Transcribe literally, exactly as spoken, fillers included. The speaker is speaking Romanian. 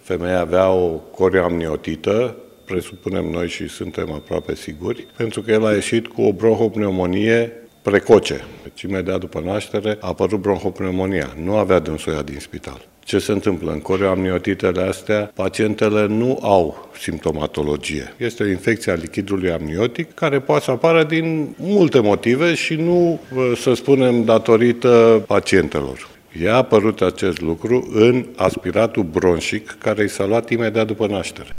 Femeia avea o corioamniotită, presupunem noi și suntem aproape siguri, pentru că el a ieșit cu o bronhopneumonie precoce. Deci imediat după naștere a apărut bronhopneumonia. Nu avea dânsul ea din spital. Ce se întâmplă? În corioamniotitele astea, pacientele nu au simptomatologie. Este o infecție a lichidului amniotic care poate să apară din multe motive și nu, să spunem, datorită pacientelor. I-a apărut acest lucru în aspiratul bronșic care i s-a luat imediat după naștere.